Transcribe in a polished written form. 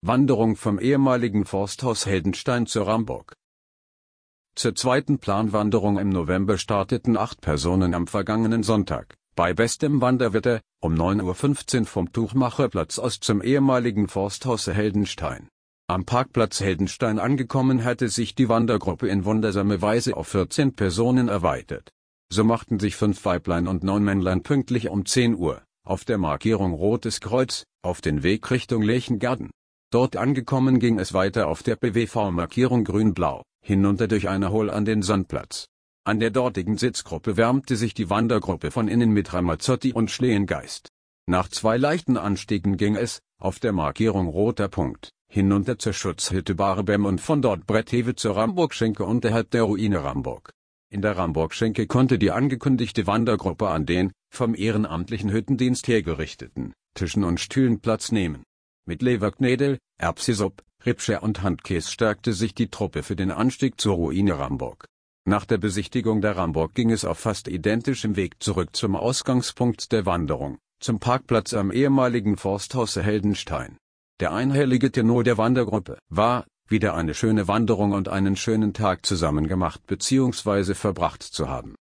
Wanderung vom ehemaligen Forsthaus Heldenstein zur Ramburg. Zur zweiten Planwanderung im November starteten 8 Personen am vergangenen Sonntag, bei bestem Wanderwetter, um 9:15 Uhr vom Tuchmacherplatz aus zum ehemaligen Forsthaus Heldenstein. Am Parkplatz Heldenstein angekommen hatte sich die Wandergruppe in wundersamer Weise auf 14 Personen erweitert. So machten sich 5 Weiblein und 9 Männlein pünktlich um 10 Uhr, auf der Markierung Rotes Kreuz, auf den Weg Richtung Lechengarten. Dort angekommen ging es weiter auf der BWV-Markierung Grün-Blau, hinunter durch eine Hol an den Sandplatz. An der dortigen Sitzgruppe wärmte sich die Wandergruppe von innen mit Ramazzotti und Schlehengeist. Nach 2 leichten Anstiegen ging es, auf der Markierung Roter Punkt, hinunter zur Schutzhütte Barebem und von dort Bretthewe zur Ramburgschenke unterhalb der Ruine Ramburg. In der Ramburgschenke konnte die angekündigte Wandergruppe an den, vom ehrenamtlichen Hüttendienst hergerichteten, Tischen und Stühlen Platz nehmen. Mit Leberknädel, Erbsisuppe, Rippscher und Handkäse stärkte sich die Truppe für den Anstieg zur Ruine Ramburg. Nach der Besichtigung der Ramburg ging es auf fast identischem Weg zurück zum Ausgangspunkt der Wanderung, zum Parkplatz am ehemaligen Forsthaus Heldenstein. Der einhellige Tenor der Wandergruppe war, wieder eine schöne Wanderung und einen schönen Tag zusammen gemacht bzw. verbracht zu haben.